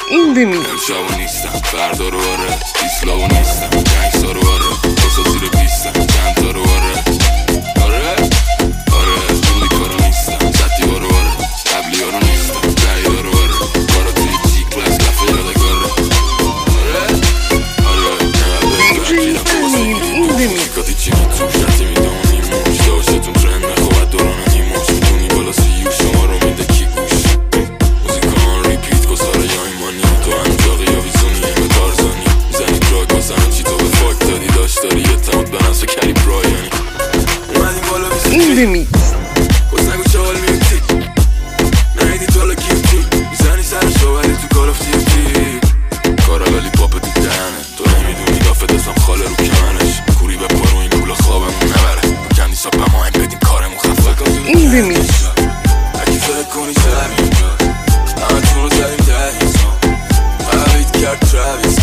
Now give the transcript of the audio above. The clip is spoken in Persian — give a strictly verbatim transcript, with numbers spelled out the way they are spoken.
این به میز امشبو نیستم فردا رو آره ایسلاو نیستم گنگستا رو آره بسا زیر پیستم چند تا رو آره آره آره جولی کارو نیستم سطی ها رو آره قبلی ها رو نیستم رعی ها رو آره بارا توی جی کلاس لفه یادگاره آره آره دیجی امین این به میز شکاتی چی میتون شرطی میدونی موش داشتتون ترند نخواد دوران نیموش میدونی بالا سیو شما رو میده کی گوش موزیکان ریپیت گساره یا ایمانی تو انجاقی یا ویزونی به تارزانی میزنی دراگ واسه چی تو به فاک دادی داشت داری یه تموت به نفس کری برایانی اومدیم بالا این به میز کس نگو چهال میوتی نهیدی تالا کیوتی میزنی سر شوهری تو کار اف تیوتی کارا ولی پاپ تو دهنه تو نمیدونی دافت اسم خاله رو کمنش کوری به پارو این پول خوابمون نبره کندی سا پماهم بدیم کارمون خفه این به میز اگه فکر کنی سر اینجا همه تون رو زدیم ده ایسان فقط کرد ترویس